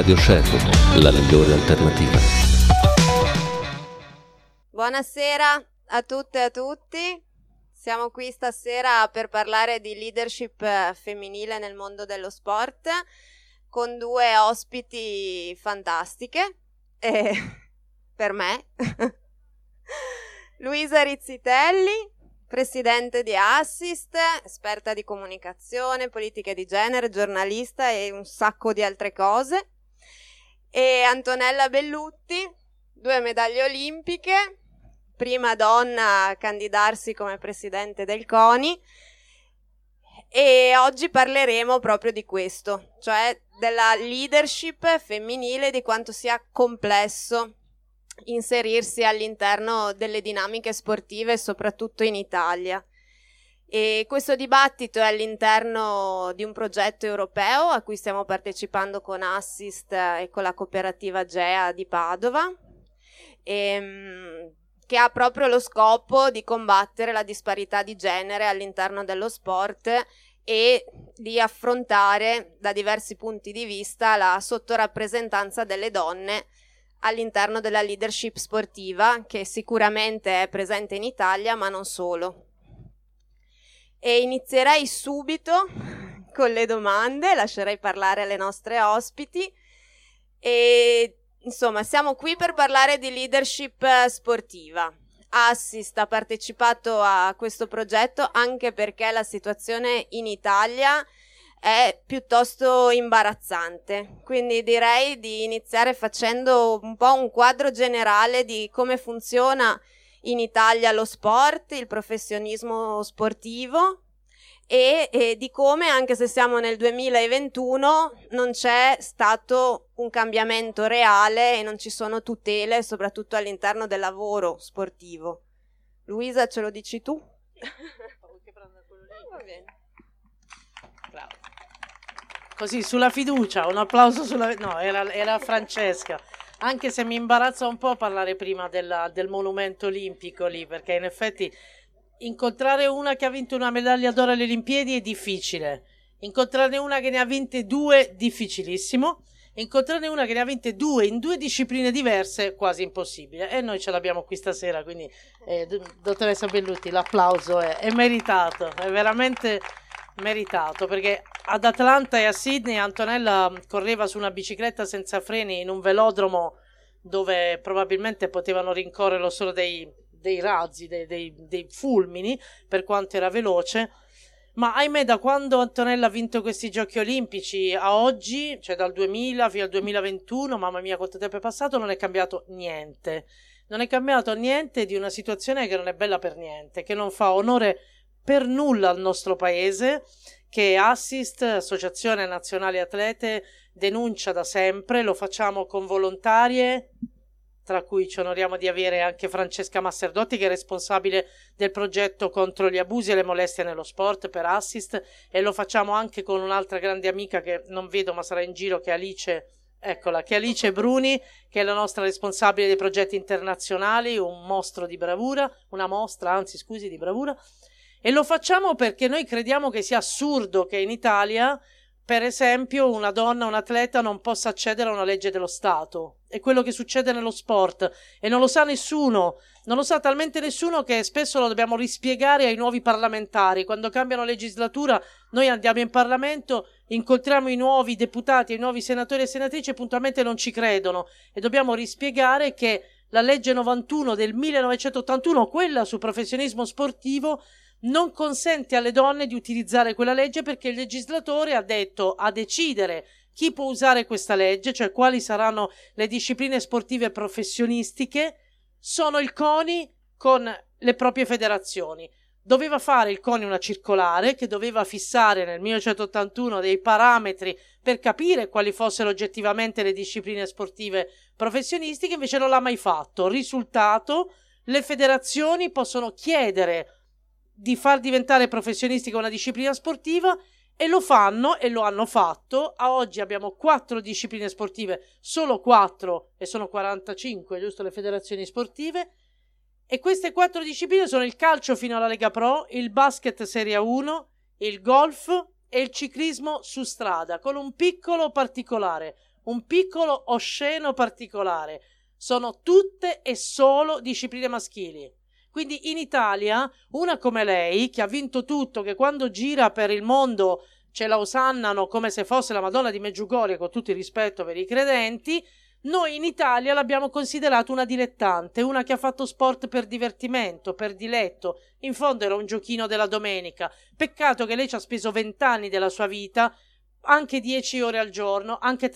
Radio Sherwood, la migliore alternativa. Buonasera a tutte e a tutti. Siamo qui stasera per parlare di leadership femminile nel mondo dello sport con due ospiti fantastiche per me. Luisa Rizzitelli, presidente di Assist, esperta di comunicazione, politiche di genere, giornalista e un sacco di altre cose, e Antonella Bellutti, 2 medaglie olimpiche, prima donna a candidarsi come presidente del CONI, e oggi parleremo proprio di questo, cioè della leadership femminile, di quanto sia complesso inserirsi all'interno delle dinamiche sportive, soprattutto in Italia. E questo dibattito è all'interno di un progetto europeo a cui stiamo partecipando con Assist e con la cooperativa GEA di Padova, che ha proprio lo scopo di combattere la disparità di genere all'interno dello sport e di affrontare da diversi punti di vista la sottorappresentanza delle donne all'interno della leadership sportiva, che sicuramente è presente in Italia, ma non solo. E inizierei subito con le domande, lascerei parlare alle nostre ospiti e insomma siamo qui per parlare di leadership sportiva. Assist ha partecipato a questo progetto anche perché la situazione in Italia è piuttosto imbarazzante, quindi direi di iniziare facendo un po' un quadro generale di come funziona in Italia lo sport, il professionismo sportivo e di come, anche se siamo nel 2021, non c'è stato un cambiamento reale e non ci sono tutele, soprattutto all'interno del lavoro sportivo. Luisa, ce lo dici tu? Va bene. Bravo. Così sulla fiducia, un applauso sulla... No, era Francesca. Anche se mi imbarazza un po' parlare prima del monumento olimpico lì, perché in effetti incontrare una che ha vinto una medaglia d'oro alle Olimpiadi è difficile, incontrare una che ne ha vinte 2 difficilissimo, incontrare una che ne ha vinte 2 in 2 discipline diverse quasi impossibile, e noi ce l'abbiamo qui stasera, quindi dottoressa Bellutti, l'applauso è meritato, è veramente meritato, perché ad Atlanta e a Sydney Antonella correva su una bicicletta senza freni in un velodromo dove probabilmente potevano rincorrerlo solo dei razzi, dei fulmini, per quanto era veloce. Ma ahimè, da quando Antonella ha vinto questi giochi olimpici a oggi, cioè dal 2000 fino al 2021, mamma mia quanto tempo è passato, non è cambiato niente. Non è cambiato niente di una situazione che non è bella per niente, che non fa onore per nulla al nostro paese, che Assist, Associazione Nazionale Atlete, denuncia da sempre. Lo facciamo con volontarie, tra cui ci onoriamo di avere anche Francesca Masserdotti, che è responsabile del progetto contro gli abusi e le molestie nello sport per Assist, e lo facciamo anche con un'altra grande amica che non vedo ma sarà in giro, che è Alice, eccola, che è Alice Bruni, che è la nostra responsabile dei progetti internazionali, un mostro di bravura, una mostra, anzi scusi, di bravura. E lo facciamo perché noi crediamo che sia assurdo che in Italia, per esempio, una donna, un atleta non possa accedere a una legge dello Stato. È quello che succede nello sport e non lo sa nessuno, non lo sa talmente nessuno che spesso lo dobbiamo rispiegare ai nuovi parlamentari. Quando cambiano legislatura noi andiamo in Parlamento, incontriamo i nuovi deputati, i nuovi senatori e senatrici e puntualmente non ci credono, e dobbiamo rispiegare che la legge 91 del 1981, quella sul professionismo sportivo, non consente alle donne di utilizzare quella legge, perché il legislatore ha detto: a decidere chi può usare questa legge, cioè quali saranno le discipline sportive professionistiche, sono il CONI con le proprie federazioni. Doveva fare il CONI una circolare che doveva fissare nel 1981 dei parametri per capire quali fossero oggettivamente le discipline sportive professionistiche, invece non l'ha mai fatto. Risultato: le federazioni possono chiedere di far diventare professionistica una disciplina sportiva e lo fanno, e lo hanno fatto. A oggi abbiamo 4 discipline sportive, solo 4, e sono 45, giusto, le federazioni sportive, e queste 4 discipline sono il calcio fino alla Lega Pro, il basket Serie 1, il golf e il ciclismo su strada, con un piccolo particolare: un piccolo osceno particolare. Sono tutte e solo discipline maschili. Quindi in Italia, una come lei, che ha vinto tutto, che quando gira per il mondo ce la osannano come se fosse la Madonna di Medjugorje, con tutto il rispetto per i credenti, noi in Italia l'abbiamo considerata una dilettante, una che ha fatto sport per divertimento, per diletto. In fondo era un giochino della domenica. Peccato che lei ci ha speso 20 anni della sua vita, anche 10 ore al giorno, anche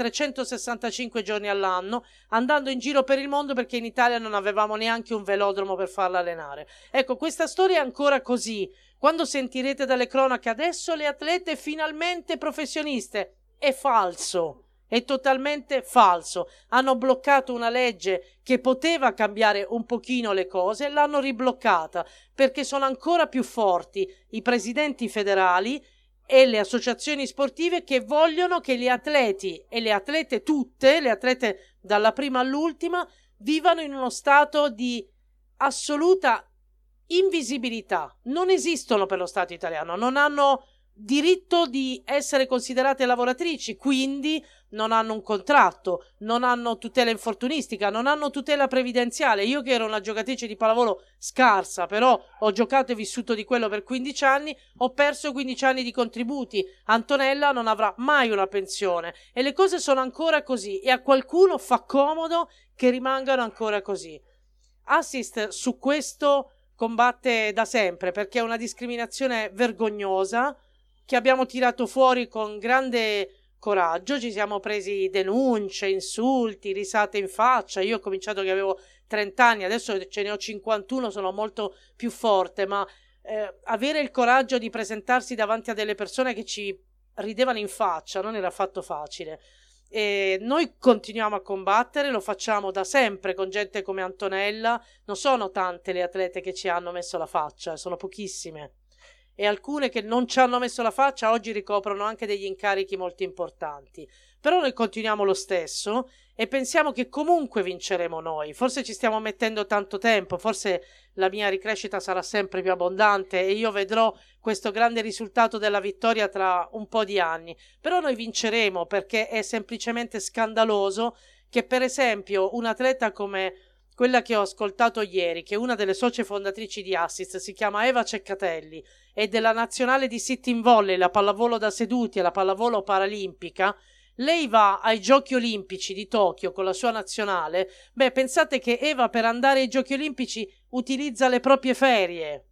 365 giorni all'anno, andando in giro per il mondo perché in Italia non avevamo neanche un velodromo per farla allenare. Ecco, questa storia è ancora così. Quando sentirete dalle cronache adesso le atlete finalmente professioniste, è falso. È totalmente falso. Hanno bloccato una legge che poteva cambiare un pochino le cose, l'hanno ribloccata perché sono ancora più forti i presidenti federali e le associazioni sportive che vogliono che gli atleti e le atlete tutte, le atlete dalla prima all'ultima, vivano in uno stato di assoluta invisibilità. Non esistono per lo Stato italiano, non hanno diritto di essere considerate lavoratrici, quindi non hanno un contratto, non hanno tutela infortunistica, non hanno tutela previdenziale. Io che ero una giocatrice di pallavolo scarsa, però ho giocato e vissuto di quello per 15 anni, ho perso 15 anni di contributi. Antonella non avrà mai una pensione e le cose sono ancora così e a qualcuno fa comodo che rimangano ancora così. Assist su questo combatte da sempre perché è una discriminazione vergognosa che abbiamo tirato fuori con grande coraggio. Ci siamo presi denunce, insulti, risate in faccia. Io ho cominciato che avevo 30 anni, adesso ce ne ho 51, sono molto più forte, ma avere il coraggio di presentarsi davanti a delle persone che ci ridevano in faccia non era affatto facile. E noi continuiamo a combattere, lo facciamo da sempre con gente come Antonella. Non sono tante le atlete che ci hanno messo la faccia, sono pochissime. E alcune che non ci hanno messo la faccia oggi ricoprono anche degli incarichi molto importanti. Però noi continuiamo lo stesso e pensiamo che comunque vinceremo noi. Forse ci stiamo mettendo tanto tempo, forse la mia ricrescita sarà sempre più abbondante e io vedrò questo grande risultato della vittoria tra un po' di anni. Però noi vinceremo perché è semplicemente scandaloso che per esempio un atleta come quella che ho ascoltato ieri, che è una delle socie fondatrici di Assist, si chiama Eva Ceccatelli, è della nazionale di sitting volley, la pallavolo da seduti e la pallavolo paralimpica. Lei va ai Giochi Olimpici di Tokyo con la sua nazionale. Beh, pensate che Eva per andare ai Giochi Olimpici utilizza le proprie ferie.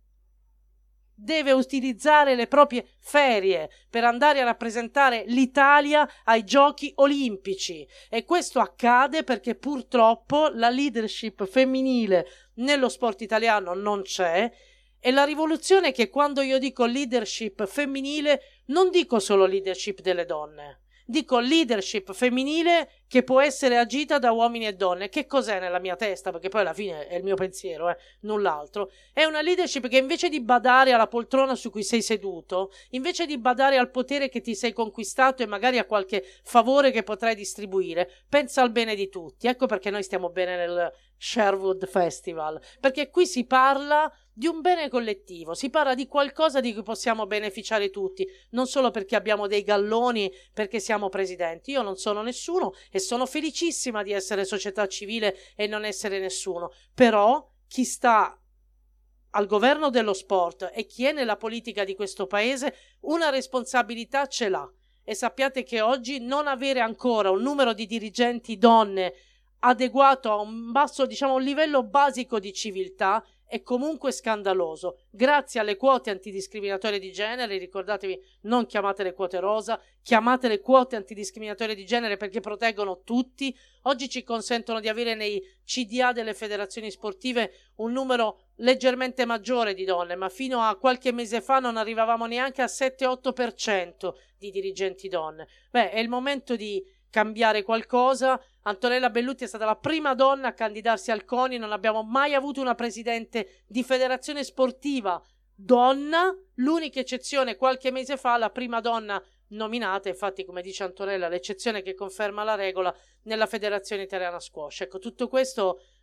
Deve utilizzare le proprie ferie per andare a rappresentare l'Italia ai Giochi Olimpici e questo accade perché purtroppo la leadership femminile nello sport italiano non c'è. E la rivoluzione è che quando io dico leadership femminile non dico solo leadership delle donne, dico leadership femminile che può essere agita da uomini e donne. Che cos'è nella mia testa? Perché poi alla fine è il mio pensiero, null'altro. È una leadership che invece di badare alla poltrona su cui sei seduto, invece di badare al potere che ti sei conquistato e magari a qualche favore che potrai distribuire, pensa al bene di tutti. Ecco perché noi stiamo bene nel Sherwood Festival, perché qui si parla di un bene collettivo, si parla di qualcosa di cui possiamo beneficiare tutti, non solo perché abbiamo dei galloni, perché siamo presidenti. Io non sono nessuno e sono felicissima di essere società civile e non essere nessuno, però chi sta al governo dello sport e chi è nella politica di questo paese una responsabilità ce l'ha. E sappiate che oggi non avere ancora un numero di dirigenti donne adeguato a un basso, diciamo, un livello basico di civiltà è comunque scandaloso. Grazie alle quote antidiscriminatorie di genere, ricordatevi, non chiamatele quote rosa, chiamatele quote antidiscriminatorie di genere perché proteggono tutti. Oggi ci consentono di avere nei CDA delle federazioni sportive un numero leggermente maggiore di donne, ma fino a qualche mese fa non arrivavamo neanche al 7-8% di dirigenti donne. Beh, è il momento di cambiare qualcosa. Antonella Bellutti è stata la prima donna a candidarsi al CONI, non abbiamo mai avuto una presidente di federazione sportiva donna, l'unica eccezione qualche mese fa, la prima donna nominata, infatti come dice Antonella, l'eccezione che conferma la regola nella Federazione Italiana Squash. Ecco, tutto questo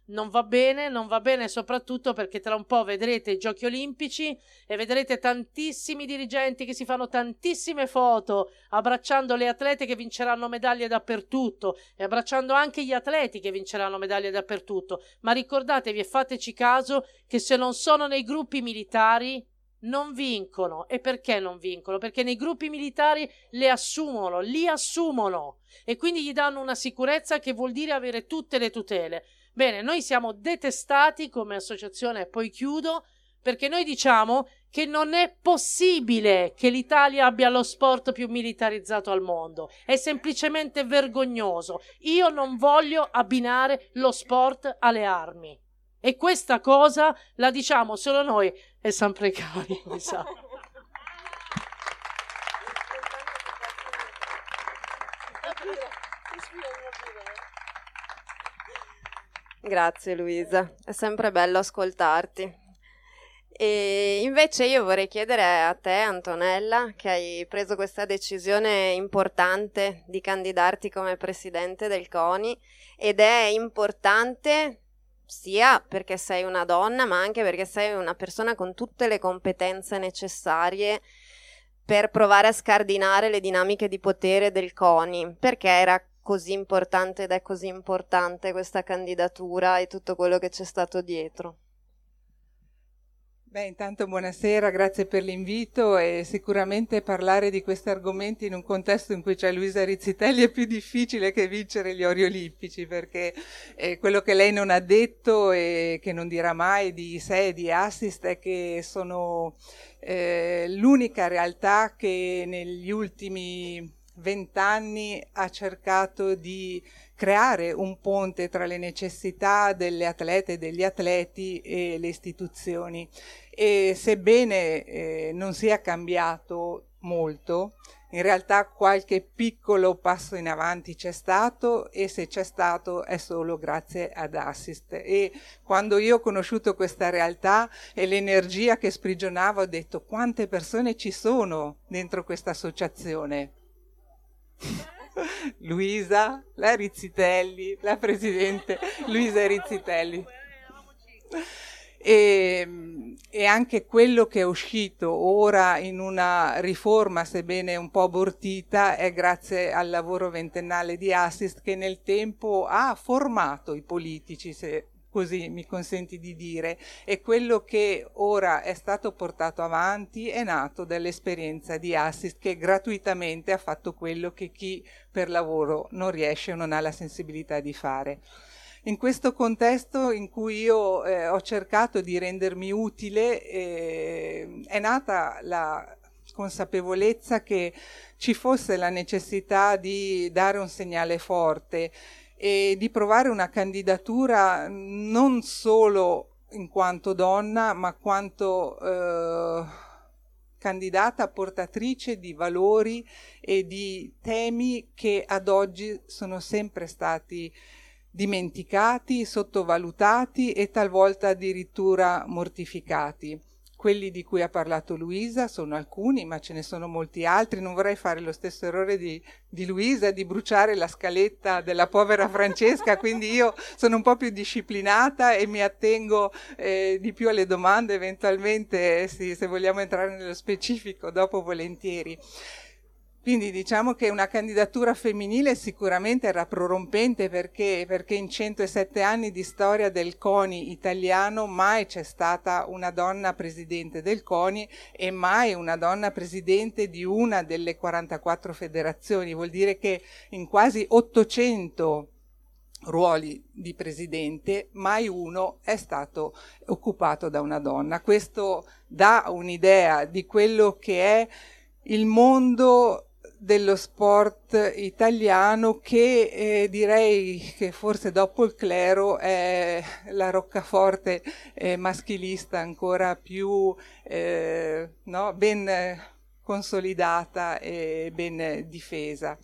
non va bene soprattutto perché tra un po' vedrete i Giochi Olimpici e vedrete tantissimi dirigenti che si fanno tantissime foto abbracciando le atlete che vinceranno medaglie dappertutto e abbracciando anche gli atleti che vinceranno medaglie dappertutto, ma ricordatevi e fateci caso che se non sono nei gruppi militari non vincono. E perché non vincono? Perché nei gruppi militari li assumono e quindi gli danno una sicurezza che vuol dire avere tutte le tutele. Bene, noi siamo detestati come associazione, e poi chiudo, perché noi diciamo che non è possibile che l'Italia abbia lo sport più militarizzato al mondo. È semplicemente vergognoso. Io non voglio abbinare lo sport alle armi. E questa cosa la diciamo solo noi e San Precari, mi sa. Grazie Luisa, è sempre bello ascoltarti. E invece io vorrei chiedere a te, Antonella, che hai preso questa decisione importante di candidarti come presidente del CONI, ed è importante sia perché sei una donna, ma anche perché sei una persona con tutte le competenze necessarie per provare a scardinare le dinamiche di potere del CONI. Perché era così importante ed è così importante questa candidatura e tutto quello che c'è stato dietro? Beh, intanto buonasera, grazie per l'invito, e sicuramente parlare di questi argomenti in un contesto in cui c'è Luisa Rizzitelli è più difficile che vincere gli ori olimpici, perché quello che lei non ha detto e che non dirà mai di sé e di Assist è che sono l'unica realtà che negli ultimi 20 anni ha cercato di creare un ponte tra le necessità delle atlete e degli atleti e le istituzioni. E sebbene non sia cambiato molto, in realtà qualche piccolo passo in avanti c'è stato, e se c'è stato è solo grazie ad Assist. E quando io ho conosciuto questa realtà e l'energia che sprigionava, ho detto: quante persone ci sono dentro questa associazione? Luisa, la Rizzitelli, la presidente Luisa Rizzitelli. E anche quello che è uscito ora in una riforma, sebbene un po' abortita, è grazie al lavoro ventennale di Assist, che nel tempo ha formato i politici, se così mi consenti di dire, e quello che ora è stato portato avanti è nato dall'esperienza di Assist, che gratuitamente ha fatto quello che chi per lavoro non riesce o non ha la sensibilità di fare. In questo contesto in cui io ho cercato di rendermi utile, è nata la consapevolezza che ci fosse la necessità di dare un segnale forte e di provare una candidatura non solo in quanto donna, ma quanto candidata portatrice di valori e di temi che ad oggi sono sempre stati dimenticati, sottovalutati e talvolta addirittura mortificati. Quelli di cui ha parlato Luisa sono alcuni, ma ce ne sono molti altri. Non vorrei fare lo stesso errore di Luisa, di bruciare la scaletta della povera Francesca, quindi io sono un po' più disciplinata e mi attengo di più alle domande, eventualmente se vogliamo entrare nello specifico dopo volentieri. Quindi diciamo che una candidatura femminile sicuramente era prorompente, perché in 107 anni di storia del CONI italiano mai c'è stata una donna presidente del CONI e mai una donna presidente di una delle 44 federazioni. Vuol dire che in quasi 800 ruoli di presidente mai uno è stato occupato da una donna. Questo dà un'idea di quello che è il mondo dello sport italiano, che direi che forse dopo il clero è la roccaforte maschilista ancora più ben consolidata e ben difesa.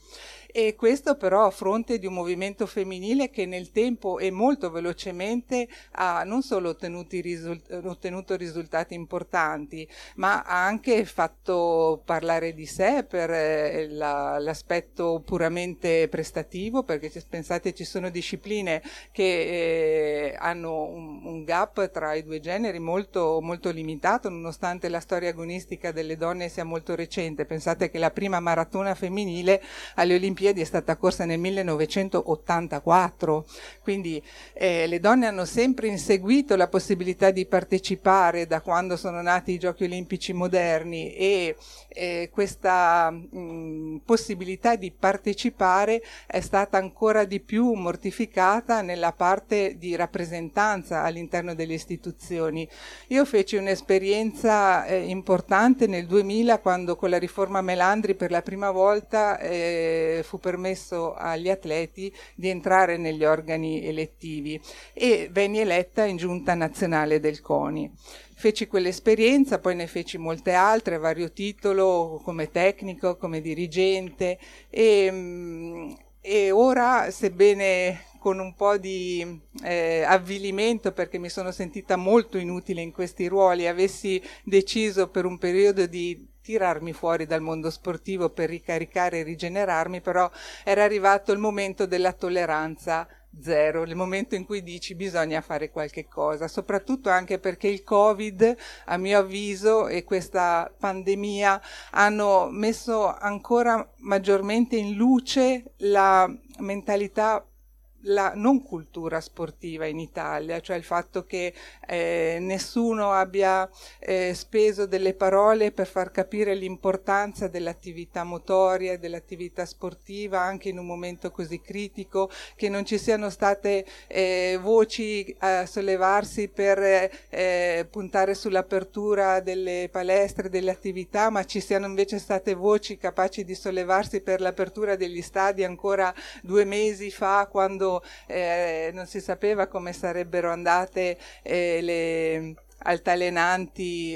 e questo però a fronte di un movimento femminile che nel tempo e molto velocemente ha non solo ottenuto risultati importanti, ma ha anche fatto parlare di sé per l'aspetto puramente prestativo, perché pensate ci sono discipline che hanno un gap tra i due generi molto, molto limitato, nonostante la storia agonistica delle donne sia molto recente. Pensate che la prima maratona femminile alle Olimpiadi è stata corsa nel 1984, quindi le donne hanno sempre inseguito la possibilità di partecipare da quando sono nati i Giochi Olimpici moderni, e questa possibilità di partecipare è stata ancora di più mortificata nella parte di rappresentanza all'interno delle istituzioni. Io feci un'esperienza importante nel 2000, quando con la riforma Melandri per la prima volta fu permesso agli atleti di entrare negli organi elettivi, e venni eletta in giunta nazionale del CONI. Feci quell'esperienza, poi ne feci molte altre a vario titolo, come tecnico, come dirigente, e ora, sebbene con un po' di avvilimento, perché mi sono sentita molto inutile in questi ruoli, avessi deciso per un periodo di tirarmi fuori dal mondo sportivo per ricaricare e rigenerarmi, però era arrivato il momento della tolleranza zero, il momento in cui dici bisogna fare qualche cosa, soprattutto anche perché il Covid, a mio avviso, e questa pandemia hanno messo ancora maggiormente in luce la mentalità, la non cultura sportiva in Italia, cioè il fatto che nessuno abbia speso delle parole per far capire l'importanza dell'attività motoria e dell'attività sportiva anche in un momento così critico, che non ci siano state voci a sollevarsi per puntare sull'apertura delle palestre, delle attività, ma ci siano invece state voci capaci di sollevarsi per l'apertura degli stadi ancora 2 mesi fa, quando non si sapeva come sarebbero andate le altalenanti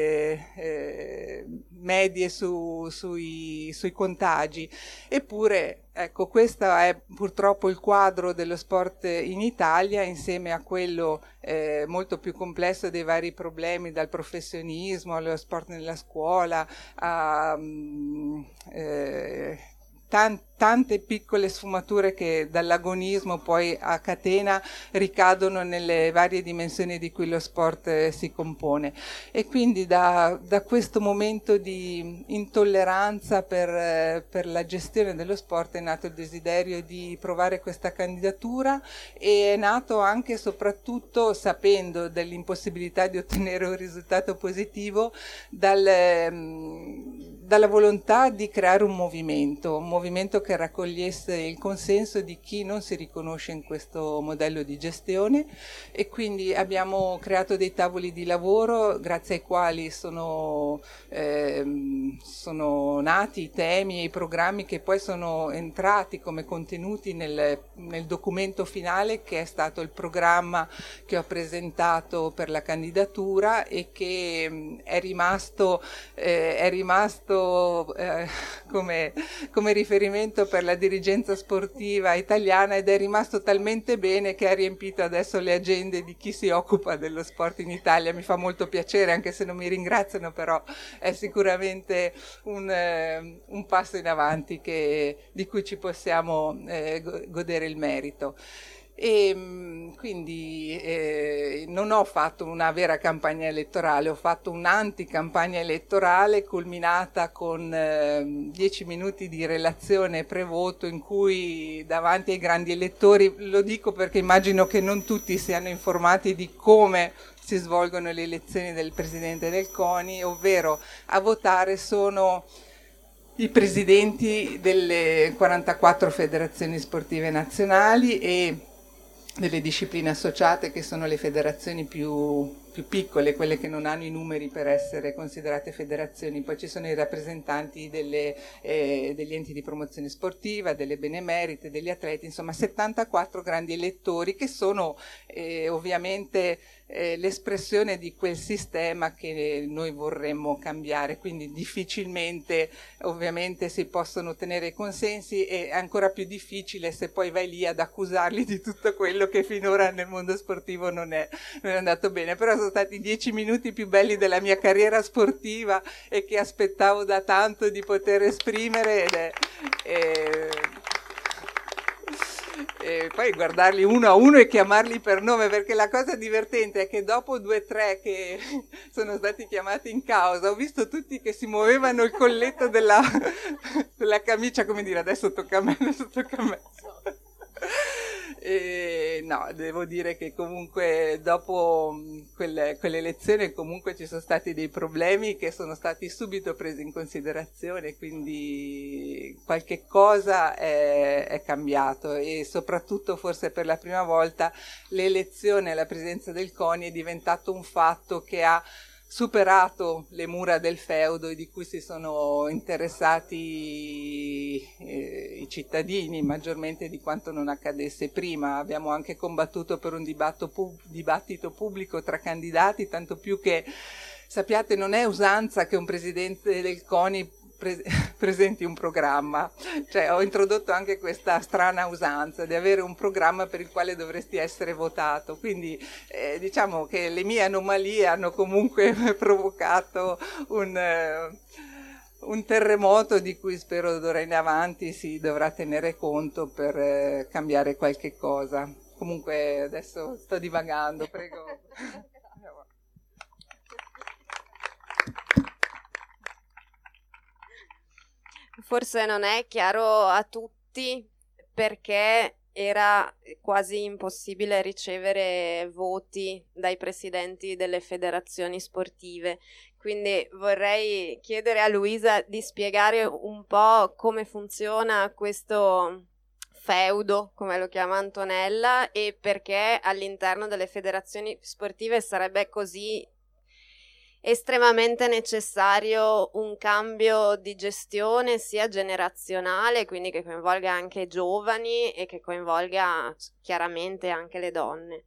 medie sui contagi. Eppure, ecco, questo è purtroppo il quadro dello sport in Italia, insieme a quello molto più complesso dei vari problemi, dal professionismo allo sport nella scuola, a tante piccole sfumature che dall'agonismo poi a catena ricadono nelle varie dimensioni di cui lo sport si compone. E quindi da questo momento di intolleranza per la gestione dello sport è nato il desiderio di provare questa candidatura, e è nato anche e soprattutto sapendo dell'impossibilità di ottenere un risultato positivo dalla volontà di creare un movimento che raccogliesse il consenso di chi non si riconosce in questo modello di gestione, e quindi abbiamo creato dei tavoli di lavoro grazie ai quali sono nati i temi e i programmi che poi sono entrati come contenuti nel documento finale, che è stato il programma che ho presentato per la candidatura e che è rimasto come riferimento per la dirigenza sportiva italiana, ed è rimasto talmente bene che ha riempito adesso le agende di chi si occupa dello sport in Italia. Mi fa molto piacere, anche se non mi ringraziano, però è sicuramente un passo in avanti di cui ci possiamo godere il merito. E quindi non ho fatto una vera campagna elettorale, ho fatto un'anticampagna elettorale culminata con 10 minuti di relazione pre-voto in cui davanti ai grandi elettori, lo dico perché immagino che non tutti siano informati di come si svolgono le elezioni del Presidente del CONI, ovvero a votare sono i presidenti delle 44 federazioni sportive nazionali e delle discipline associate, che sono le federazioni più più piccole, quelle che non hanno i numeri per essere considerate federazioni. Poi ci sono i rappresentanti degli enti di promozione sportiva, delle benemerite, degli atleti, insomma 74 grandi elettori che sono ovviamente l'espressione di quel sistema che noi vorremmo cambiare, quindi difficilmente ovviamente si possono ottenere consensi, e ancora più difficile se poi vai lì ad accusarli di tutto quello che finora nel mondo sportivo non è andato bene. Però sono stati 10 minuti più belli della mia carriera sportiva e che aspettavo da tanto di poter esprimere, e poi guardarli uno a uno e chiamarli per nome, perché la cosa divertente è che dopo 2 o 3 che sono stati chiamati in causa ho visto tutti che si muovevano il colletto della camicia, come dire adesso tocca a me. No, devo dire che comunque dopo quell'elezione comunque ci sono stati dei problemi che sono stati subito presi in considerazione, quindi qualche cosa è cambiato, e soprattutto forse per la prima volta l'elezione alla presidenza del CONI è diventato un fatto che ha superato le mura del feudo e di cui si sono interessati i cittadini maggiormente di quanto non accadesse prima. Abbiamo anche combattuto per un dibattito pubblico tra candidati, tanto più che, sappiate, non è usanza che un presidente del CONI presenti un programma, cioè ho introdotto anche questa strana usanza di avere un programma per il quale dovresti essere votato, quindi diciamo che le mie anomalie hanno comunque provocato un terremoto di cui spero d'ora in avanti si dovrà tenere conto per cambiare qualche cosa. Comunque adesso sto divagando, prego. Forse non è chiaro a tutti perché era quasi impossibile ricevere voti dai presidenti delle federazioni sportive. Quindi vorrei chiedere a Luisa di spiegare un po' come funziona questo feudo, come lo chiama Antonella, e perché all'interno delle federazioni sportive sarebbe così estremamente necessario un cambio di gestione sia generazionale, quindi che coinvolga anche i giovani e che coinvolga chiaramente anche le donne.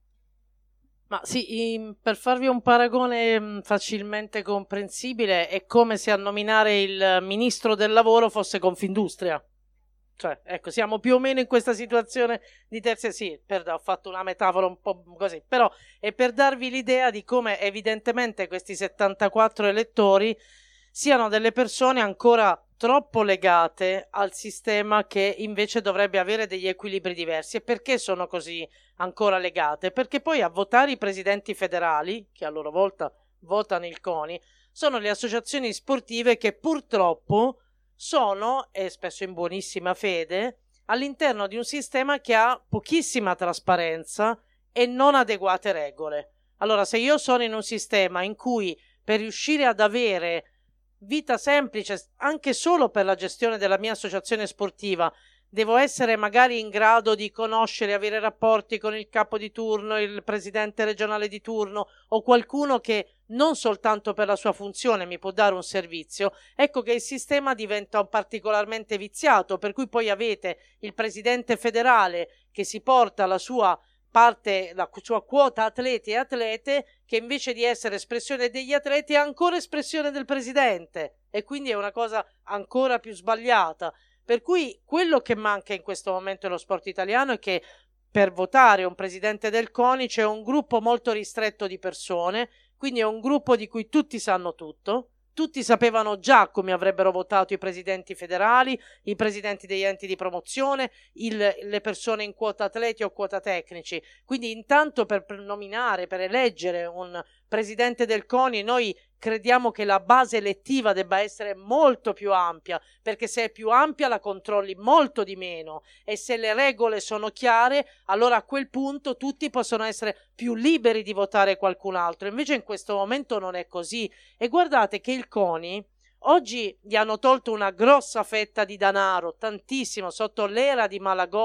Ma sì, per farvi un paragone facilmente comprensibile, è come se a nominare il ministro del lavoro fosse Confindustria. Cioè, ecco, siamo più o meno in questa situazione di terza, sì, ho fatto una metafora un po' così, però è per darvi l'idea di come evidentemente questi 74 elettori siano delle persone ancora troppo legate al sistema che invece dovrebbe avere degli equilibri diversi. E perché sono così ancora legate? Perché poi a votare i presidenti federali, che a loro volta votano il CONI, sono le associazioni sportive che purtroppo sono, e spesso in buonissima fede, all'interno di un sistema che ha pochissima trasparenza e non adeguate regole. Allora, se io sono in un sistema in cui per riuscire ad avere vita semplice, anche solo per la gestione della mia associazione sportiva, devo essere magari in grado di conoscere, avere rapporti con il capo di turno, il presidente regionale di turno o qualcuno che non soltanto per la sua funzione mi può dare un servizio, ecco che il sistema diventa particolarmente viziato, per cui poi avete il presidente federale che si porta la sua parte, la sua quota atleti e atlete, che invece di essere espressione degli atleti è ancora espressione del presidente, e quindi è una cosa ancora più sbagliata. Per cui quello che manca in questo momento nello sport italiano è che per votare un presidente del CONI c'è un gruppo molto ristretto di persone, quindi è un gruppo di cui tutti sanno tutto, tutti sapevano già come avrebbero votato i presidenti federali, i presidenti degli enti di promozione, le persone in quota atleti o quota tecnici. Quindi intanto per nominare, per eleggere un presidente del CONI, noi crediamo che la base elettiva debba essere molto più ampia, perché se è più ampia la controlli molto di meno, e se le regole sono chiare, allora a quel punto tutti possono essere più liberi di votare qualcun altro. Invece in questo momento non è così, e guardate che il CONI oggi gli hanno tolto una grossa fetta di denaro, tantissimo, sotto l'era di Malagò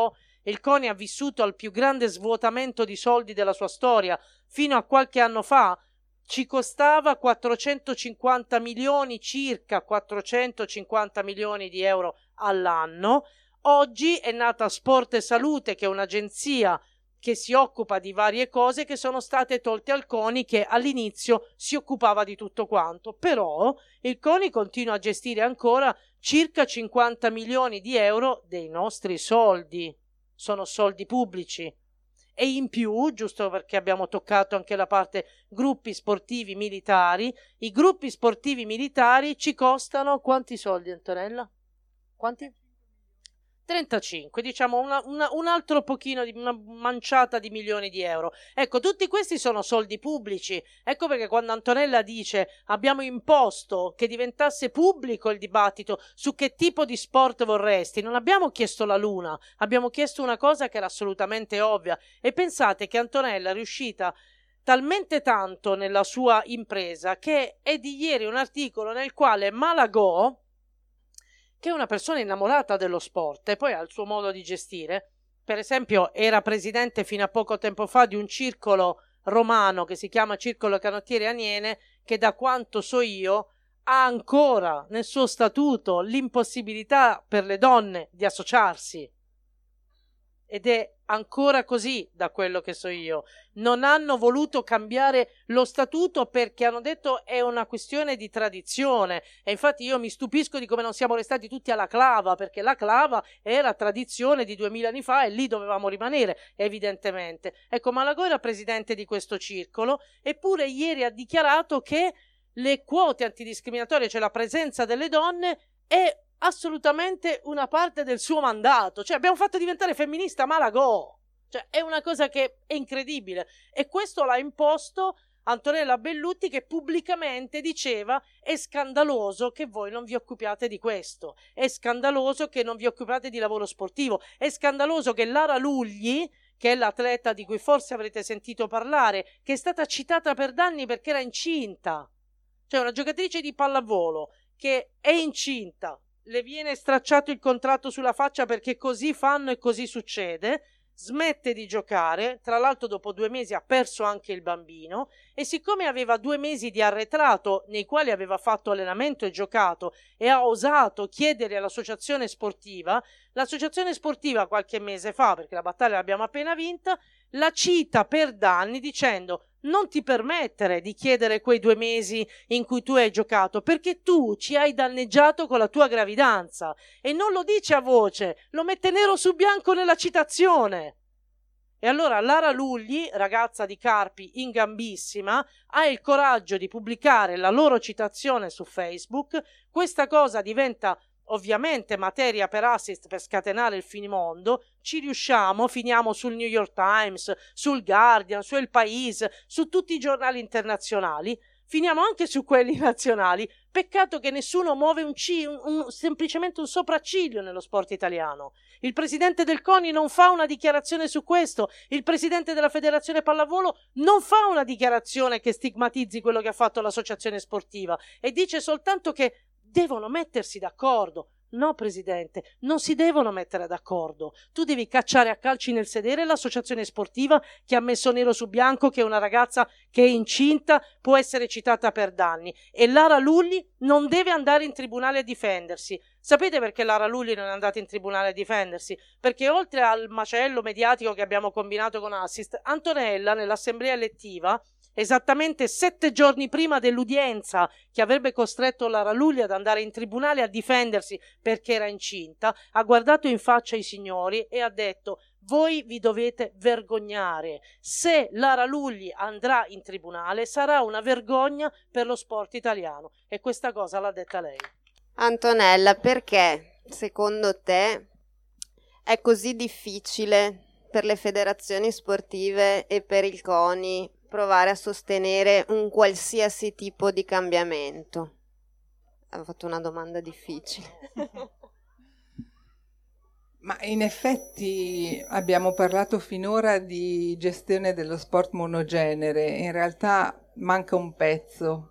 Il CONI ha vissuto al più grande svuotamento di soldi della sua storia. Fino a qualche anno fa ci costava 450 milioni, circa 450 milioni di euro all'anno. Oggi è nata Sport e Salute, che è un'agenzia che si occupa di varie cose che sono state tolte al CONI, che all'inizio si occupava di tutto quanto. Però il CONI continua a gestire ancora circa 50 milioni di euro dei nostri soldi. Sono soldi pubblici. E in più, giusto perché abbiamo toccato anche la parte gruppi sportivi militari, i gruppi sportivi militari ci costano quanti soldi, Antonella? Quanti? 35, diciamo un altro pochino, una manciata di milioni di euro. Ecco, tutti questi sono soldi pubblici. Ecco perché quando Antonella dice abbiamo imposto che diventasse pubblico il dibattito su che tipo di sport vorresti, non abbiamo chiesto la luna, abbiamo chiesto una cosa che era assolutamente ovvia. E pensate che Antonella è riuscita talmente tanto nella sua impresa che è di ieri un articolo nel quale Malagò, che è una persona innamorata dello sport e poi ha il suo modo di gestire, per esempio era presidente fino a poco tempo fa di un circolo romano che si chiama Circolo Canottieri Aniene, che da quanto so io ha ancora nel suo statuto l'impossibilità per le donne di associarsi, ed è ancora così da quello che so io. Non hanno voluto cambiare lo statuto perché hanno detto è una questione di tradizione, e infatti io mi stupisco di come non siamo restati tutti alla clava, perché la clava era tradizione di 2000 anni fa e lì dovevamo rimanere, evidentemente. Ecco, Malagò era presidente di questo circolo, eppure ieri ha dichiarato che le quote antidiscriminatorie, cioè la presenza delle donne, è assolutamente una parte del suo mandato. Cioè abbiamo fatto diventare femminista Malagò. Cioè è una cosa che è incredibile, e questo l'ha imposto Antonella Bellutti, che pubblicamente diceva è scandaloso che voi non vi occupiate di questo, è scandaloso che non vi occupiate di lavoro sportivo, è scandaloso che Lara Lugli, che è l'atleta di cui forse avrete sentito parlare, che è stata citata per danni perché era incinta, cioè una giocatrice di pallavolo che è incinta, le viene stracciato il contratto sulla faccia perché così fanno e così succede, smette di giocare, tra l'altro dopo 2 mesi ha perso anche il bambino, e siccome aveva 2 mesi di arretrato nei quali aveva fatto allenamento e giocato e ha osato chiedere all'associazione sportiva, l'associazione sportiva qualche mese fa, perché la battaglia l'abbiamo appena vinta, la cita per danni dicendo non ti permettere di chiedere quei 2 mesi in cui tu hai giocato, perché tu ci hai danneggiato con la tua gravidanza, e non lo dice a voce, lo mette nero su bianco nella citazione. E allora Lara Lugli, ragazza di Carpi in gambissima, ha il coraggio di pubblicare la loro citazione su Facebook. Questa cosa diventa ovviamente materia per assist per scatenare il finimondo. Ci riusciamo, finiamo sul New York Times, sul Guardian, su El País, su tutti i giornali internazionali, finiamo anche su quelli nazionali. Peccato che nessuno muove semplicemente un sopracciglio nello sport italiano. Il presidente del CONI non fa una dichiarazione su questo, il presidente della Federazione Pallavolo non fa una dichiarazione che stigmatizzi quello che ha fatto l'associazione sportiva, e dice soltanto che devono mettersi d'accordo. No, presidente, non si devono mettere d'accordo. Tu devi cacciare a calci nel sedere l'associazione sportiva che ha messo nero su bianco che una ragazza che è incinta può essere citata per danni, e Lara Lugli non deve andare in tribunale a difendersi. Sapete perché Lara Lugli non è andata in tribunale a difendersi? Perché oltre al macello mediatico che abbiamo combinato con Assist, Antonella nell'assemblea elettiva, esattamente 7 giorni prima dell'udienza che avrebbe costretto Lara Lugli ad andare in tribunale a difendersi perché era incinta, ha guardato in faccia i signori e ha detto: voi vi dovete vergognare. Se Lara Lugli andrà in tribunale sarà una vergogna per lo sport italiano, e questa cosa l'ha detta lei. Antonella, perché secondo te è così difficile per le federazioni sportive e per il CONI provare a sostenere un qualsiasi tipo di cambiamento? Avevo fatto una domanda difficile. Ma in effetti abbiamo parlato finora di gestione dello sport monogenere, in realtà manca un pezzo,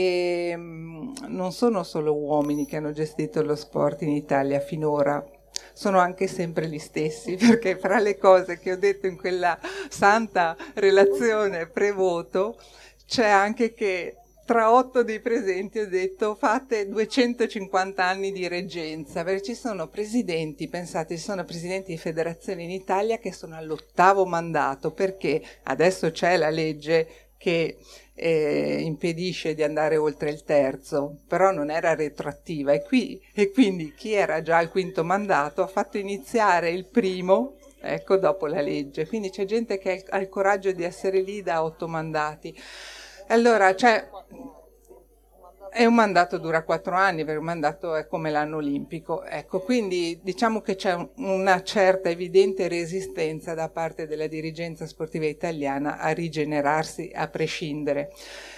perché non sono solo uomini che hanno gestito lo sport in Italia finora, sono anche sempre gli stessi, perché fra le cose che ho detto in quella santa relazione pre-voto c'è anche che tra 8 dei presenti ho detto fate 250 anni di reggenza, perché ci sono presidenti, pensate, ci sono presidenti di federazioni in Italia che sono all'8º mandato, perché adesso c'è la legge che impedisce di andare oltre il terzo, però non era retroattiva e quindi chi era già al 5º mandato ha fatto iniziare il primo, ecco, dopo la legge. Quindi c'è gente che ha il coraggio di essere lì da 8 mandati. Allora, è un mandato dura 4 anni, perché un mandato è come l'anno olimpico. Ecco, quindi diciamo che c'è una certa evidente resistenza da parte della dirigenza sportiva italiana a rigenerarsi a prescindere.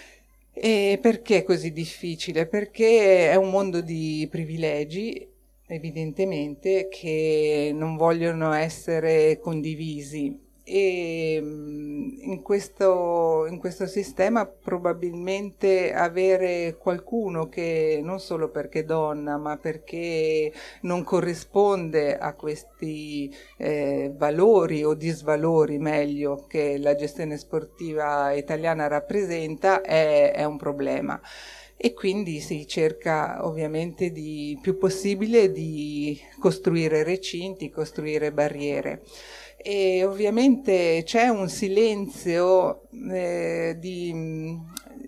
E perché è così difficile? Perché è un mondo di privilegi, evidentemente, che non vogliono essere condivisi. E in questo sistema probabilmente avere qualcuno che non solo perché donna ma perché non corrisponde a questi valori o disvalori meglio che la gestione sportiva italiana rappresenta è un problema. E quindi si cerca ovviamente di più possibile di costruire recinti, costruire barriere. E ovviamente c'è un silenzio di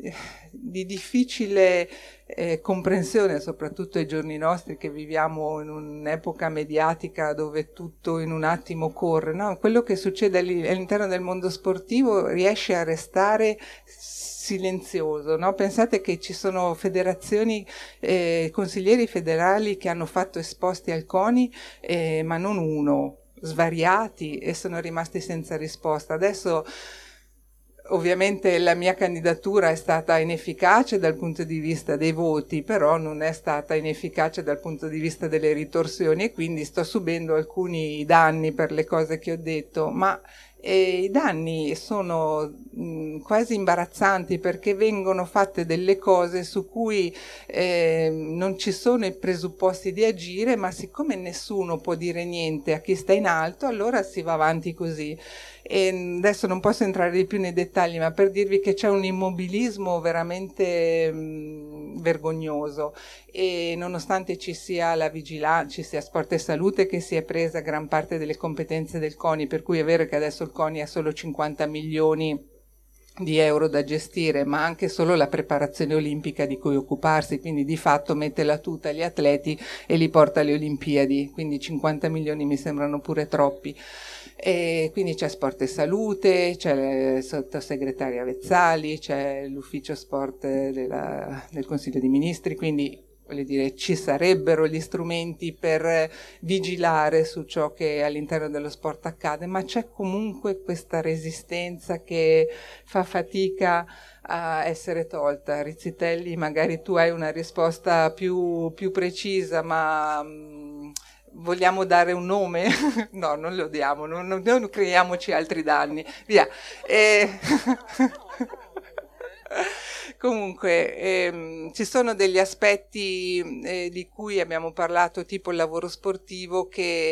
difficile comprensione, soprattutto ai giorni nostri che viviamo in un'epoca mediatica dove tutto in un attimo corre, no? Quello che succede all'interno del mondo sportivo riesce a restare silenzioso, no? Pensate che ci sono federazioni, consiglieri federali che hanno fatto esposti al CONI, ma non uno, svariati, e sono rimasti senza risposta. Adesso ovviamente la mia candidatura è stata inefficace dal punto di vista dei voti, però non è stata inefficace dal punto di vista delle ritorsioni e quindi sto subendo alcuni danni per le cose che ho detto, ma i danni sono quasi imbarazzanti perché vengono fatte delle cose su cui non ci sono i presupposti di agire, ma siccome nessuno può dire niente a chi sta in alto, allora si va avanti così. E adesso non posso entrare di più nei dettagli, ma per dirvi che c'è un immobilismo veramente vergognoso, e nonostante ci sia la vigilanza, ci sia Sport e Salute che si è presa gran parte delle competenze del CONI, per cui è vero che adesso il CONI ha solo 50 milioni di euro da gestire, ma anche solo la preparazione olimpica di cui occuparsi, quindi di fatto mette la tuta agli atleti e li porta alle Olimpiadi, quindi 50 milioni mi sembrano pure troppi. E quindi c'è Sport e Salute, c'è il sottosegretario Avezzali, c'è l'ufficio sport del Consiglio dei Ministri, quindi voglio dire, ci sarebbero gli strumenti per vigilare su ciò che all'interno dello sport accade, ma c'è comunque questa resistenza che fa fatica a essere tolta. Rizzitelli, magari tu hai una risposta più precisa, ma vogliamo dare un nome? No, non lo diamo, non creiamoci altri danni. Via. Comunque ci sono degli aspetti di cui abbiamo parlato, tipo il lavoro sportivo, che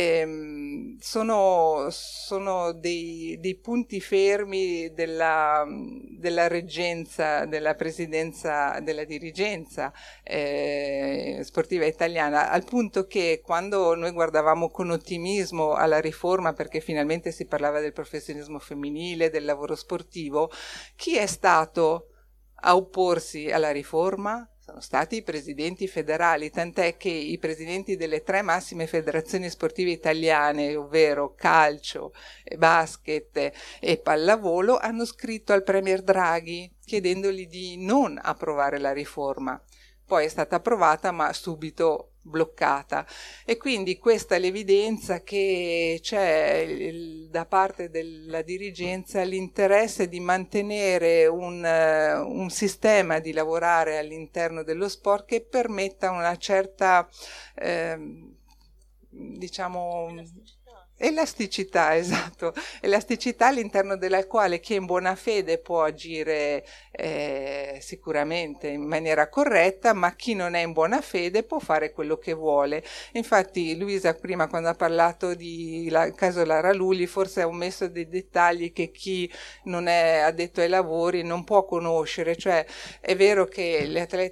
sono dei punti fermi della reggenza, della presidenza, della dirigenza sportiva italiana, al punto che quando noi guardavamo con ottimismo alla riforma, perché finalmente si parlava del professionismo femminile, del lavoro sportivo, chi è stato a opporsi alla riforma? Sono stati i presidenti federali, tant'è che i presidenti delle 3 massime federazioni sportive italiane, ovvero calcio, basket e pallavolo, hanno scritto al premier Draghi chiedendogli di non approvare la riforma. Poi è stata approvata, ma subito bloccata, e quindi questa è l'evidenza che c'è da parte della dirigenza l'interesse di mantenere un sistema di lavorare all'interno dello sport che permetta una certa diciamo Elasticità, esatto, elasticità all'interno della quale chi è in buona fede può agire sicuramente in maniera corretta, ma chi non è in buona fede può fare quello che vuole. Infatti Luisa prima, quando ha parlato di caso Lara Lulli, forse ha omesso dei dettagli che chi non è addetto ai lavori non può conoscere, cioè è vero che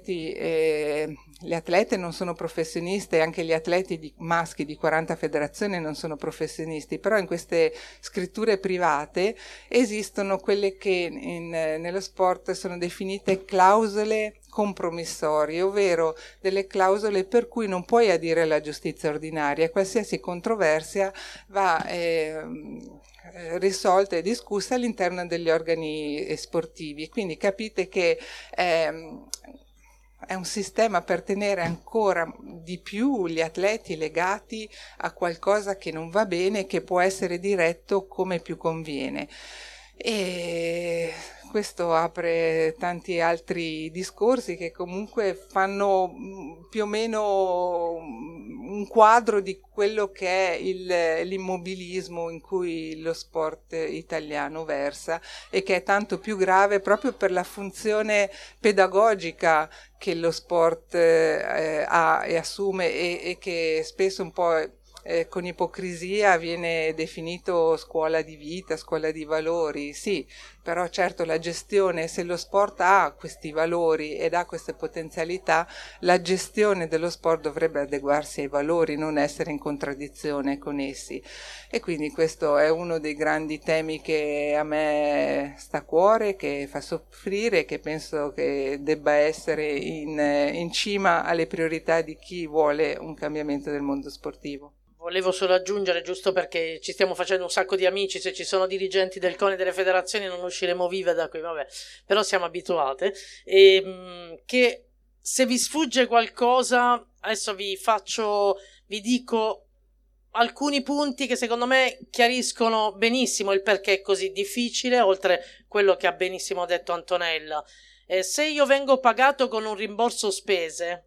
le atlete non sono professioniste, anche gli atleti maschi di 40 federazioni non sono professionisti, però in queste scritture private esistono quelle che nello sport sono definite clausole compromissorie, ovvero delle clausole per cui non puoi adire alla giustizia ordinaria, qualsiasi controversia va risolta e discussa all'interno degli organi sportivi. Quindi capite che è un sistema per tenere ancora di più gli atleti legati a qualcosa che non va bene, che può essere diretto come più conviene. E questo apre tanti altri discorsi che comunque fanno più o meno un quadro di quello che è l'immobilismo in cui lo sport italiano versa, e che è tanto più grave proprio per la funzione pedagogica che lo sport ha e assume, e che spesso un po' con ipocrisia viene definito scuola di vita, scuola di valori. Sì, però certo la gestione, se lo sport ha questi valori ed ha queste potenzialità, la gestione dello sport dovrebbe adeguarsi ai valori, non essere in contraddizione con essi. E quindi questo è uno dei grandi temi che a me sta a cuore, che fa soffrire, che penso che debba essere in cima alle priorità di chi vuole un cambiamento del mondo sportivo. Volevo solo aggiungere, giusto perché ci stiamo facendo un sacco di amici, se ci sono dirigenti del CONI e delle federazioni non usciremo vive da qui, vabbè, però siamo abituate, che se vi sfugge qualcosa, adesso vi dico alcuni punti che secondo me chiariscono benissimo il perché è così difficile, oltre quello che ha benissimo detto Antonella. Se io vengo pagato con un rimborso spese,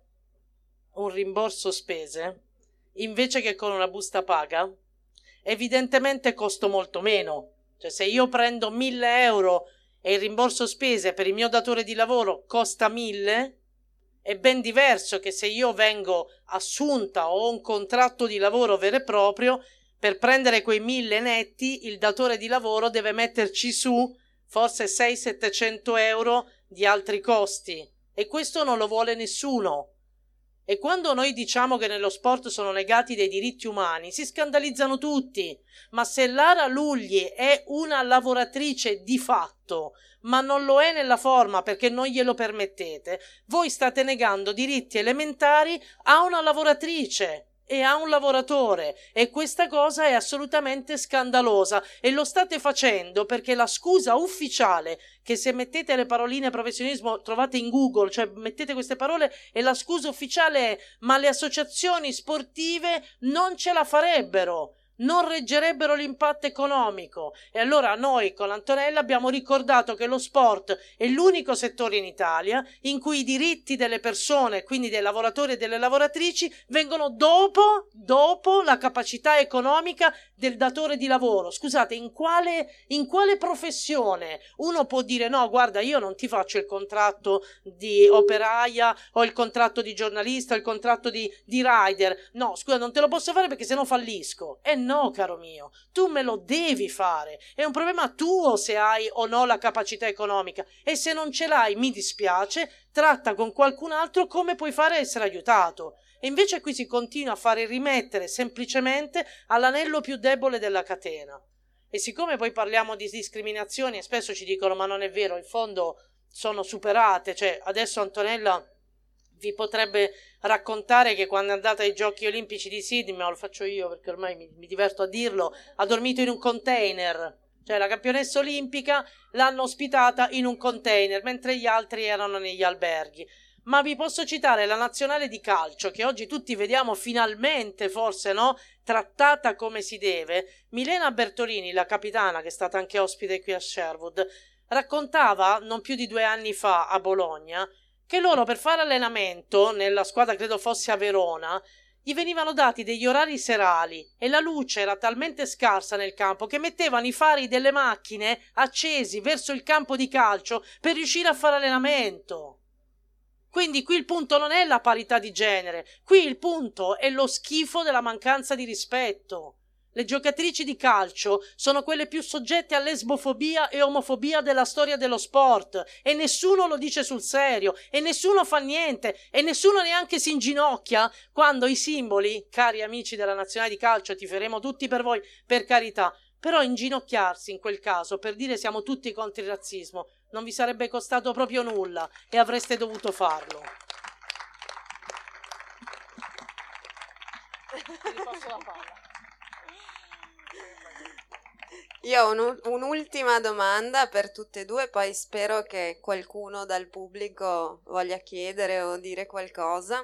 invece che con una busta paga, evidentemente costo molto meno. Cioè, se io prendo 1.000 euro e il rimborso spese per il mio datore di lavoro costa 1.000, è ben diverso che se io vengo assunta o ho un contratto di lavoro vero e proprio, per prendere quei 1.000 netti il datore di lavoro deve metterci su forse 600-700 euro di altri costi, e questo non lo vuole nessuno. E quando noi diciamo che nello sport sono negati dei diritti umani, si scandalizzano tutti. Ma se Lara Lugli è una lavoratrice di fatto, ma non lo è nella forma perché non glielo permettete, voi state negando diritti elementari a una lavoratrice e a un lavoratore, e questa cosa è assolutamente scandalosa, e lo state facendo perché la scusa ufficiale, che se mettete le paroline professionismo trovate in Google, cioè mettete queste parole e la scusa ufficiale è: ma le associazioni sportive non ce la farebbero, non reggerebbero l'impatto economico. E allora noi con Antonella abbiamo ricordato che lo sport è l'unico settore in Italia in cui i diritti delle persone, quindi dei lavoratori e delle lavoratrici, vengono dopo la capacità economica del datore di lavoro. Scusate, in quale professione uno può dire: no, guarda, io non ti faccio il contratto di operaia o il contratto di giornalista o il contratto di rider, no, scusa, non te lo posso fare perché sennò fallisco. No, caro mio, tu me lo devi fare. È un problema tuo se hai o no la capacità economica, e se non ce l'hai, mi dispiace, tratta con qualcun altro come puoi fare a essere aiutato. E invece qui si continua a fare rimettere semplicemente all'anello più debole della catena. E siccome poi parliamo di discriminazioni e spesso ci dicono: ma non è vero, in fondo sono superate. Cioè, adesso Antonella vi potrebbe raccontare che quando è andata ai Giochi Olimpici di Sydney, ma lo faccio io perché ormai mi diverto a dirlo, ha dormito in un container. Cioè, la campionessa olimpica l'hanno ospitata in un container, mentre gli altri erano negli alberghi. Ma vi posso citare la nazionale di calcio, che oggi tutti vediamo finalmente, forse, no? Trattata come si deve. Milena Bertolini, la capitana, che è stata anche ospite qui a Sherwood, raccontava, non più di 2 anni fa, a Bologna, che loro per fare allenamento, nella squadra credo fosse a Verona, gli venivano dati degli orari serali e la luce era talmente scarsa nel campo che mettevano i fari delle macchine accesi verso il campo di calcio per riuscire a fare allenamento. Quindi qui il punto non è la parità di genere, qui il punto è lo schifo della mancanza di rispetto. Le giocatrici di calcio sono quelle più soggette a lesbofobia e omofobia della storia dello sport e nessuno lo dice sul serio e nessuno fa niente e nessuno neanche si inginocchia quando i simboli, cari amici della nazionale di calcio, tiferemo tutti per voi, per carità, però inginocchiarsi in quel caso per dire siamo tutti contro il razzismo non vi sarebbe costato proprio nulla e avreste dovuto farlo. Io ho un'ultima domanda per tutte e due, poi spero che qualcuno dal pubblico voglia chiedere o dire qualcosa.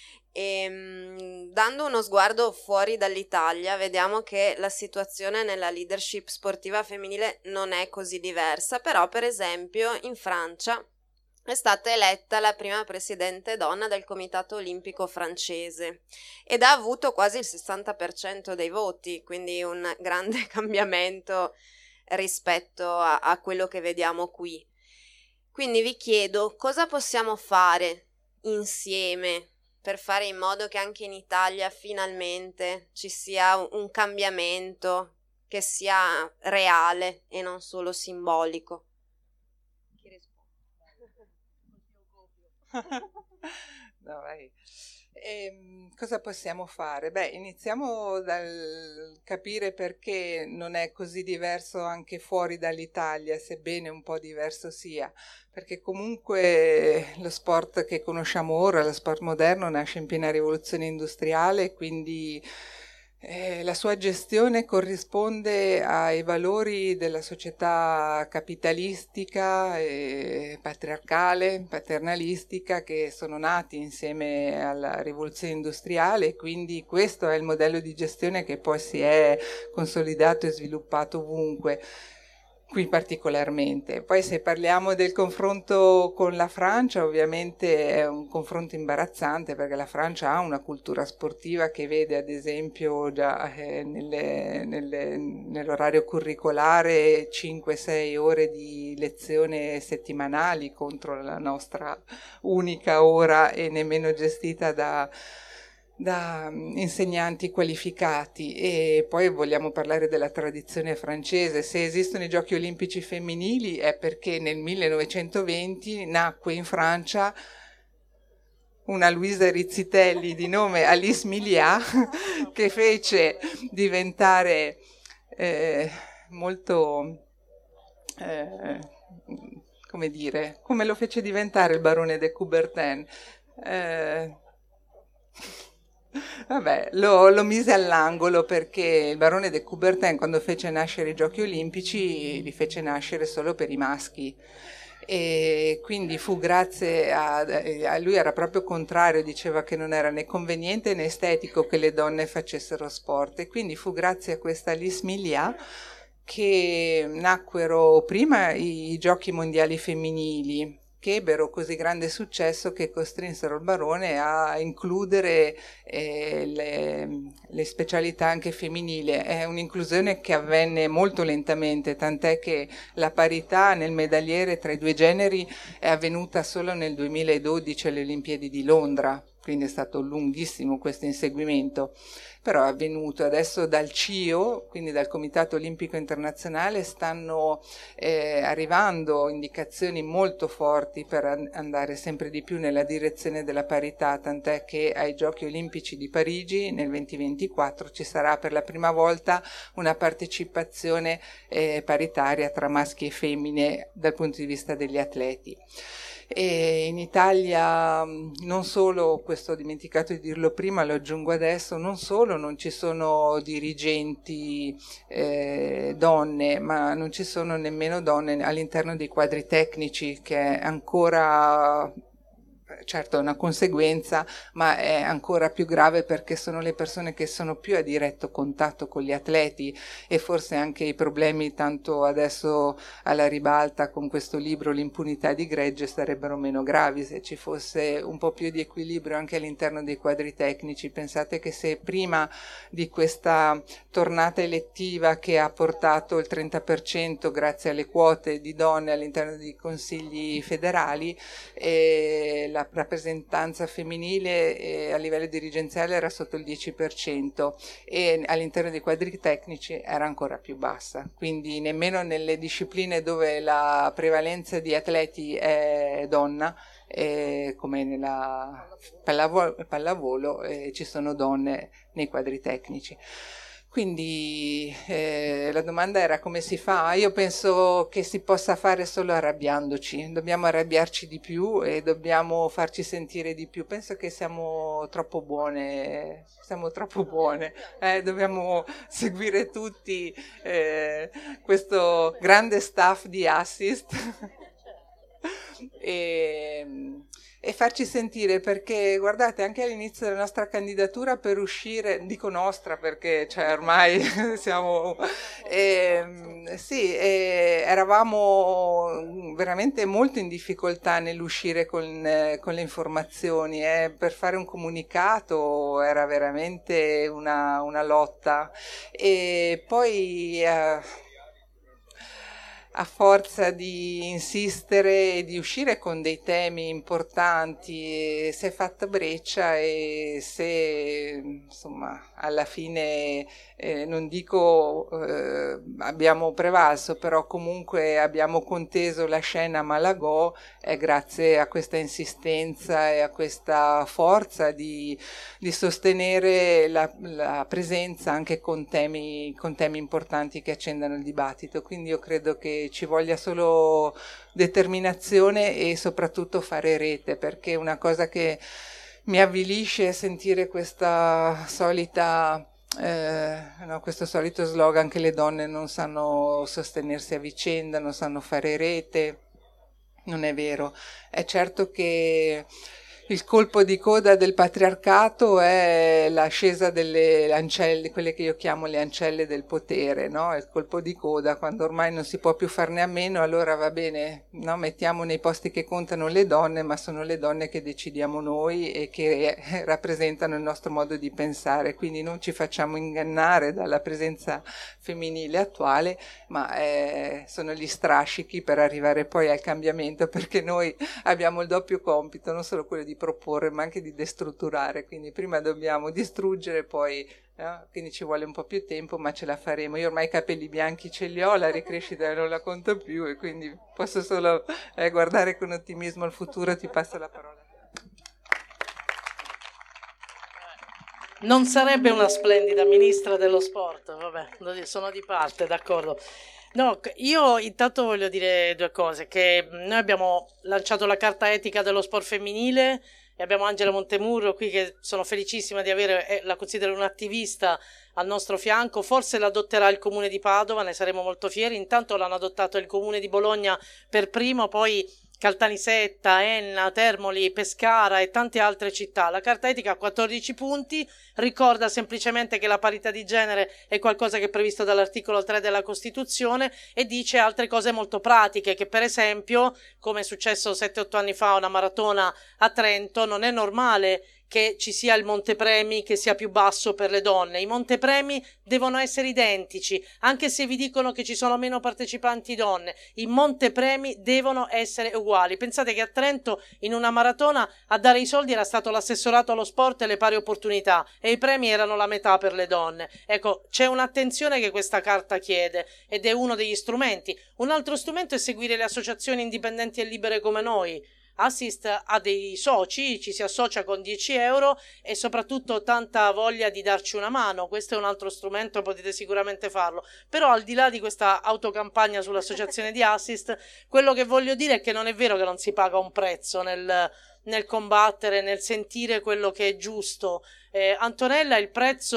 Dando uno sguardo fuori dall'Italia, vediamo che la situazione nella leadership sportiva femminile non è così diversa, però per esempio in Francia è stata eletta la prima presidente donna del Comitato Olimpico francese ed ha avuto quasi il 60% dei voti, quindi un grande cambiamento rispetto a quello che vediamo qui. Quindi vi chiedo cosa possiamo fare insieme per fare in modo che anche in Italia finalmente ci sia un cambiamento che sia reale e non solo simbolico. Chi risponde? No, vai. Cosa possiamo fare? Beh, iniziamo dal capire perché non è così diverso anche fuori dall'Italia, sebbene un po' diverso sia, perché comunque lo sport che conosciamo ora, lo sport moderno, nasce in piena rivoluzione industriale, quindi la sua gestione corrisponde ai valori della società capitalistica, patriarcale, paternalistica che sono nati insieme alla rivoluzione industriale e quindi questo è il modello di gestione che poi si è consolidato e sviluppato ovunque. Qui particolarmente. Poi se parliamo del confronto con la Francia, ovviamente è un confronto imbarazzante perché la Francia ha una cultura sportiva che vede ad esempio già nell'orario curricolare 5-6 ore di lezione settimanali contro la nostra unica ora e nemmeno gestita da insegnanti qualificati. E poi vogliamo parlare della tradizione francese. Se esistono i giochi olimpici femminili è perché nel 1920 nacque in Francia una Luisa Rizzitelli di nome Alice Milliat che fece diventare molto come dire, come lo fece diventare il barone de Coubertin. Vabbè, lo mise all'angolo perché il barone de Coubertin quando fece nascere i giochi olimpici li fece nascere solo per i maschi e quindi fu grazie a lui, era proprio contrario, diceva che non era né conveniente né estetico che le donne facessero sport e quindi fu grazie a questa Alice Milliat che nacquero prima i giochi mondiali femminili che ebbero così grande successo che costrinsero il barone a includere le specialità anche femminili. È un'inclusione che avvenne molto lentamente, tant'è che la parità nel medagliere tra i due generi è avvenuta solo nel 2012 alle Olimpiadi di Londra, quindi è stato lunghissimo questo inseguimento. Però è avvenuto adesso dal CIO, quindi dal Comitato Olimpico Internazionale, stanno arrivando indicazioni molto forti per andare sempre di più nella direzione della parità, tant'è che ai Giochi Olimpici di Parigi nel 2024 ci sarà per la prima volta una partecipazione paritaria tra maschi e femmine dal punto di vista degli atleti. E in Italia non solo, questo ho dimenticato di dirlo prima, lo aggiungo adesso, non solo non ci sono dirigenti donne, ma non ci sono nemmeno donne all'interno dei quadri tecnici, che è ancora certo è una conseguenza, ma è ancora più grave perché sono le persone che sono più a diretto contatto con gli atleti, e forse anche i problemi, tanto adesso alla ribalta con questo libro, l'impunità di gregge, sarebbero meno gravi se ci fosse un po' più di equilibrio anche all'interno dei quadri tecnici. Pensate che se prima di questa tornata elettiva, che ha portato il 30% grazie alle quote di donne all'interno dei consigli federali, la rappresentanza femminile a livello dirigenziale era sotto il 10%, e all'interno dei quadri tecnici era ancora più bassa, quindi nemmeno nelle discipline dove la prevalenza di atleti è donna, come nella pallavolo, ci sono donne nei quadri tecnici. Quindi la domanda era come si fa? Io penso che si possa fare solo arrabbiandoci, dobbiamo arrabbiarci di più e dobbiamo farci sentire di più. Penso che siamo troppo buone, dobbiamo seguire tutti questo grande staff di Assist e farci sentire, perché guardate, anche all'inizio della nostra candidatura per uscire, dico nostra perché cioè, ormai siamo eravamo veramente molto in difficoltà nell'uscire con le informazioni, per fare un comunicato era veramente una lotta, e poi a forza di insistere e di uscire con dei temi importanti, si è fatta breccia, e se insomma alla fine non dico abbiamo prevalso, però comunque abbiamo conteso la scena a Malagò, è grazie a questa insistenza e a questa forza di sostenere la presenza anche con temi importanti che accendano il dibattito. Quindi io credo che ci voglia solo determinazione e soprattutto fare rete, perché una cosa che mi avvilisce è sentire questa solita questo solito slogan che le donne non sanno sostenersi a vicenda, non sanno fare rete. Non è vero. È certo che il colpo di coda del patriarcato è l'ascesa delle ancelle, quelle che io chiamo le ancelle del potere, no? Il colpo di coda, quando ormai non si può più farne a meno, allora va bene, no? Mettiamo nei posti che contano le donne, ma sono le donne che decidiamo noi e che rappresentano il nostro modo di pensare, quindi non ci facciamo ingannare dalla presenza femminile attuale, ma sono gli strascichi per arrivare poi al cambiamento, perché noi abbiamo il doppio compito, non solo quello di proporre ma anche di destrutturare, quindi prima dobbiamo distruggere, poi quindi ci vuole un po' più tempo, ma ce la faremo. Io ormai i capelli bianchi ce li ho, la ricrescita non la conto più, e quindi posso solo guardare con ottimismo al futuro. Ti passo la parola. Non sarebbe una splendida ministra dello sport? Vabbè, sono di parte, d'accordo. No, io intanto voglio dire due cose, che noi abbiamo lanciato la carta etica dello sport femminile e abbiamo Angela Montemurro qui, che sono felicissima di avere, la considero un'attivista al nostro fianco. Forse l'adotterà il comune di Padova, ne saremo molto fieri. Intanto l'hanno adottato il comune di Bologna per primo, poi Caltanissetta, Enna, Termoli, Pescara e tante altre città. La carta etica ha 14 punti, ricorda semplicemente che la parità di genere è qualcosa che è previsto dall'articolo 3 della Costituzione, e dice altre cose molto pratiche, che per esempio, come è successo 7-8 anni fa a una maratona a Trento, non è normale che ci sia il montepremi che sia più basso per le donne. I montepremi devono essere identici, anche se vi dicono che ci sono meno partecipanti donne, i montepremi devono essere uguali. Pensate che a Trento in una maratona a dare i soldi era stato l'assessorato allo sport e le pari opportunità, e i premi erano la metà per le donne. Ecco, c'è un'attenzione che questa carta chiede, ed è uno degli strumenti. Un altro strumento è seguire le associazioni indipendenti e libere come noi. Assist ha dei soci, ci si associa con 10 euro e soprattutto tanta voglia di darci una mano. Questo è un altro strumento, potete sicuramente farlo. Però al di là di questa autocampagna sull'associazione di Assist, quello che voglio dire è che non è vero che non si paga un prezzo nel combattere, nel sentire quello che è giusto. Antonella il prezzo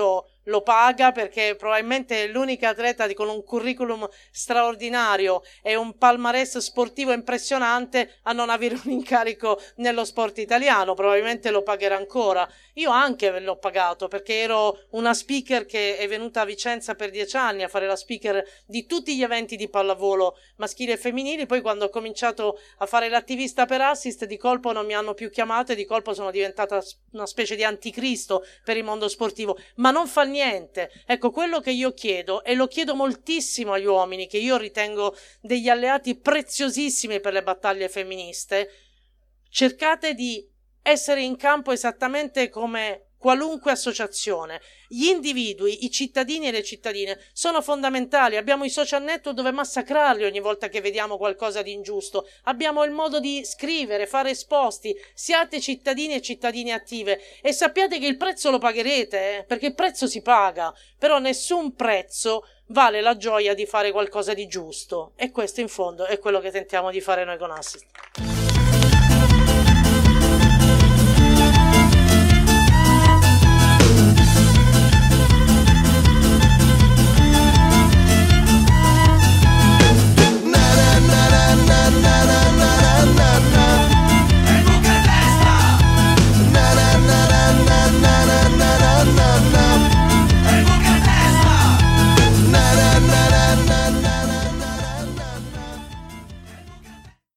lo paga, perché probabilmente è l'unica atleta con un curriculum straordinario e un palmarès sportivo impressionante a non avere un incarico nello sport italiano. Probabilmente lo pagherà ancora. Io anche l'ho pagato, perché ero una speaker che è venuta a Vicenza per 10 anni a fare la speaker di tutti gli eventi di pallavolo maschili e femminili. Poi quando ho cominciato a fare l'attivista per Assist, di colpo non mi hanno più chiamato e di colpo sono diventata una specie di anticristo per il mondo sportivo, ma non fa niente. Ecco, quello che io chiedo, e lo chiedo moltissimo agli uomini, che io ritengo degli alleati preziosissimi per le battaglie femministe: cercate di essere in campo esattamente come qualunque associazione. Gli individui, i cittadini e le cittadine sono fondamentali. Abbiamo i social network dove massacrarli ogni volta che vediamo qualcosa di ingiusto. Abbiamo il modo di scrivere, fare esposti. Siate cittadini e cittadine attive e sappiate che il prezzo lo pagherete, perché il prezzo si paga, però nessun prezzo vale la gioia di fare qualcosa di giusto, e questo in fondo è quello che tentiamo di fare noi con Assist.